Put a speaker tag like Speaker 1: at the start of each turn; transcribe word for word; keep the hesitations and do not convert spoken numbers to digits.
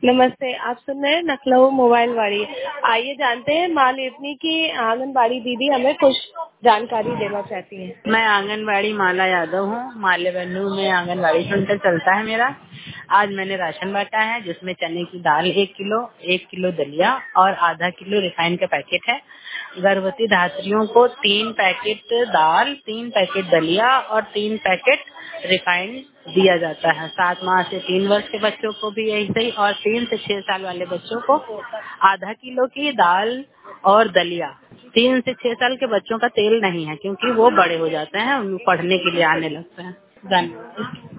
Speaker 1: नमस्ते, आप सुन रहे हैं लखनऊ मोबाइल वाड़ी। आइए जानते हैं माँ लेपनी की आंगनबाड़ी दीदी हमें कुछ जानकारी देना चाहती हैं।
Speaker 2: मैं आंगनबाड़ी माला यादव हूँ। माले बन्नू में आंगनबाड़ी सेंटर चलता है मेरा। आज मैंने राशन बांटा है जिसमें चने की दाल एक किलो, एक किलो दलिया और आधा किलो रिफाइन का पैकेट है। गर्भवती धात्रियों को तीन पैकेट दाल, तीन पैकेट दलिया और तीन पैकेट रिफाइन दिया जाता है। सात माह से तीन वर्ष के बच्चों को भी ऐसे ही और तीन से छह साल वाले बच्चों को आधा किलो की दाल और दलिया। तीन से छह साल के बच्चों का तेल नहीं है क्योंकि वो बड़े हो जाते हैं, पढ़ने के लिए आने लगते हैं। धन्यवाद।